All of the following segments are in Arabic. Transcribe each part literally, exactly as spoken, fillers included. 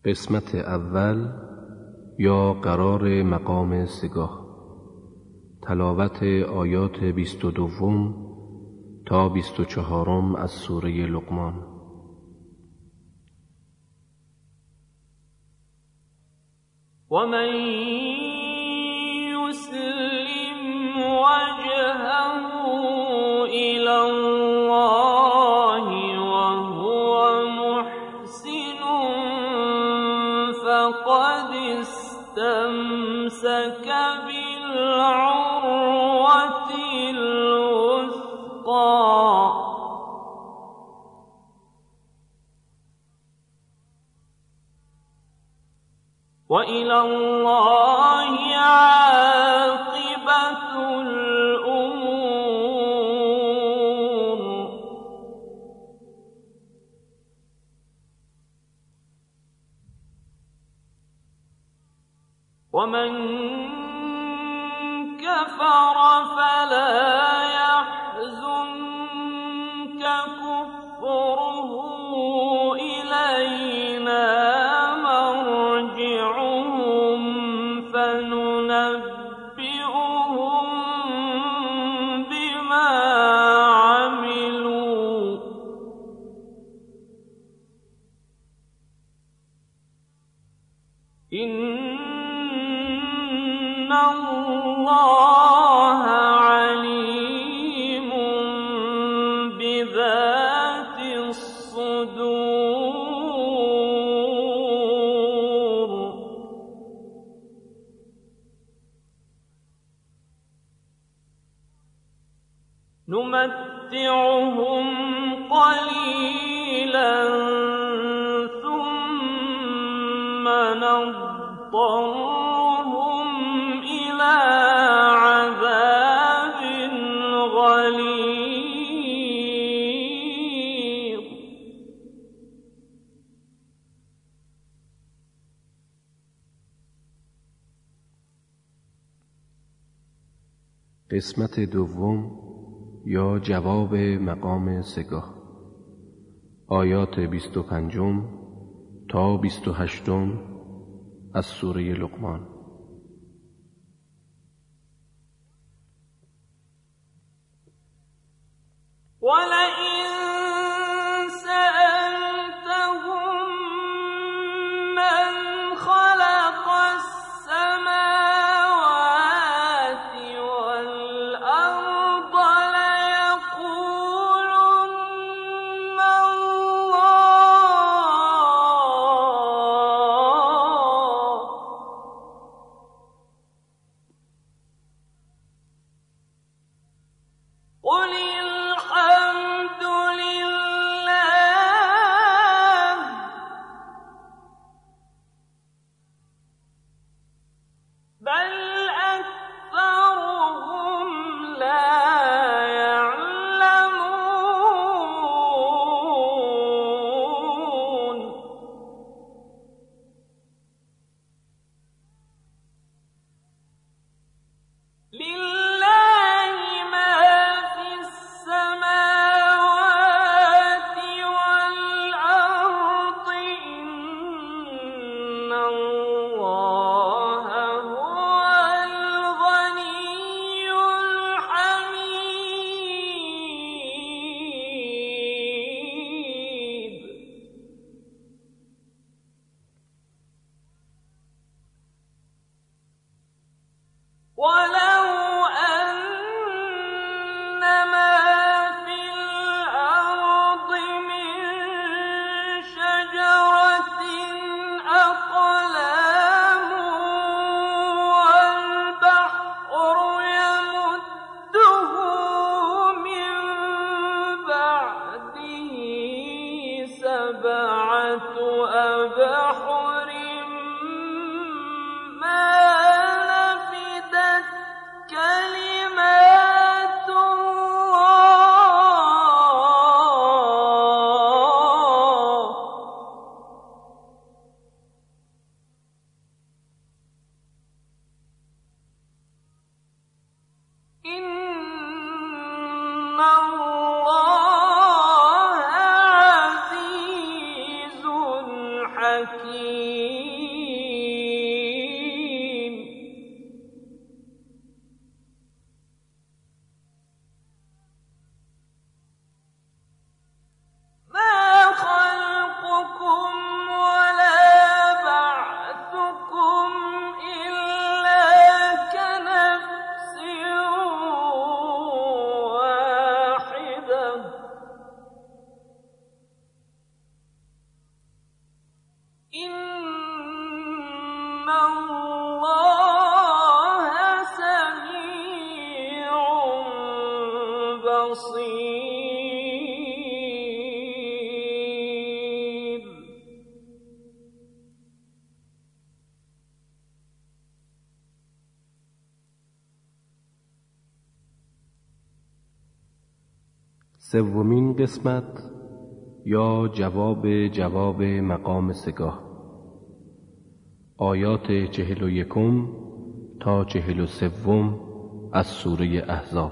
قسمت اول یا قرار مقام سگاه. تلاوت آیات بیست و دوم تا بیست و چهارم از سوره لقمان. ومن يسلم وجهه إلى الله وهو محسن فقد استمسك بالعروة الوثقى وإلى الله عاقبة الأمور. ومن كفر فلا يحزنك كفره إلينا مرجعهم فننبئهم بما عملوا إن الله عليم بذات الصدور. نمتعهم قليلا ثم نضطرهم إلى عذاب غليظ. قسمت دوم یا جواب مقام سگاه. آیات بیست و پنجم تا بیست و هشتم از سوره لقمان. ولئن سألتهم من خلق السماوات والأرض ليقولن الله. قل الحمد لله بل أكثرهم لا يعلمون. لله ما في السماوات والأرض إن الله هو الغني الحميد. ولو أن ما في الأرض من شجرة أقلام والبحر يمده من بعده سبعة أبحر ما نفدت كلمات الله. إن الله عزيز حكيم. سومین قسمت یا جواب جواب مقام سگاه، آیات چهل و یکم تا چهل و سوم از سوره احزاب.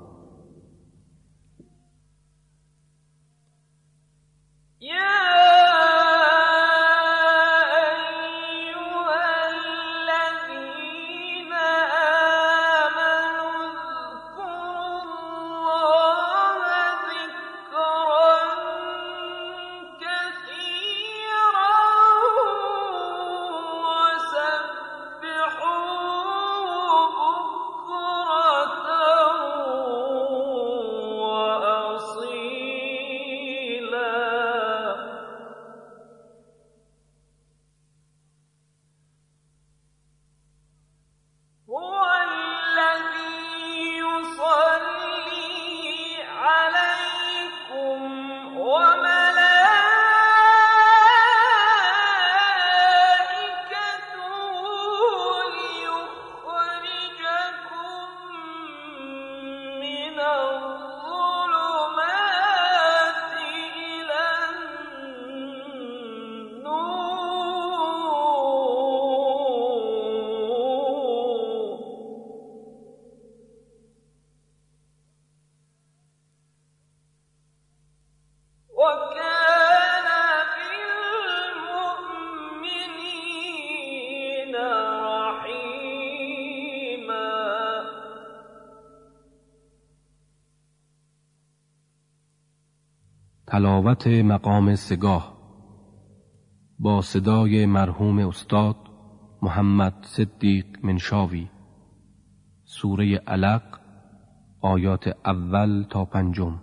تلاوت مقام سگاه با صدای مرحوم استاد محمد صدیق منشاوی. سوره علق، آیات اول تا پنجم.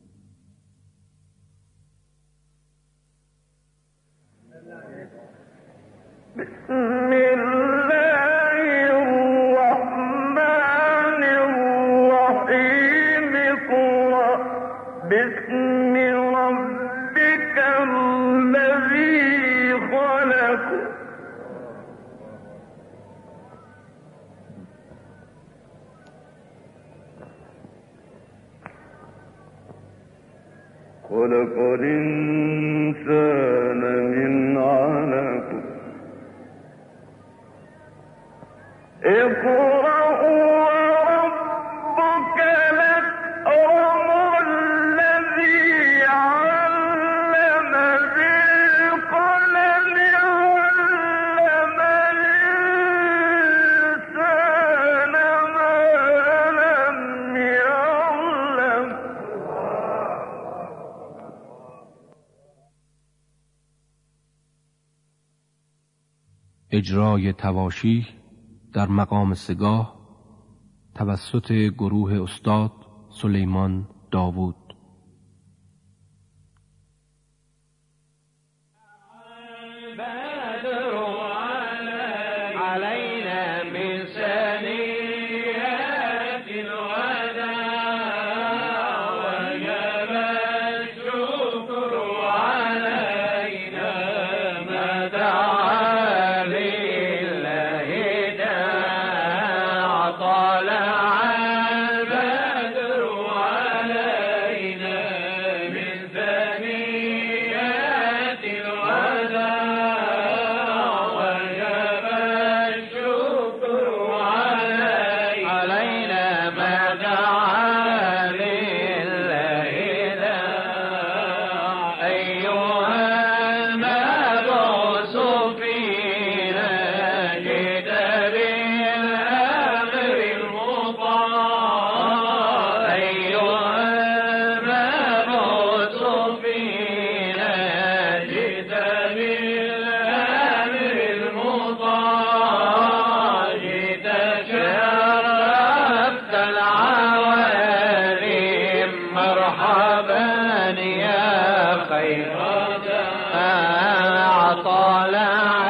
بسم الله الرحمن الرحیم. اقرأ بسم ربك الذي خلق. خلق الإنسان من علق. اقرأ وربك الأكرم الذي علم بالقلم علم الإنسان ما لم يعلم. اجرای تواشیح در مقام سگاه توسط گروه استاد سلیمان داوود. علينا من ثنيات الوداع وجب الشكر علينا ما دعا لله داع. طلع البدر علينا من ثنيات الوداع وجب الشكر علينا ما دعا لله داع. أيها المبعوث فينا جئت بالأمر المطاع. أيها المبعوث فينا جئت بالأمر المطاع. جئت شرفت العوالم مرحبا يا خير داع. طلع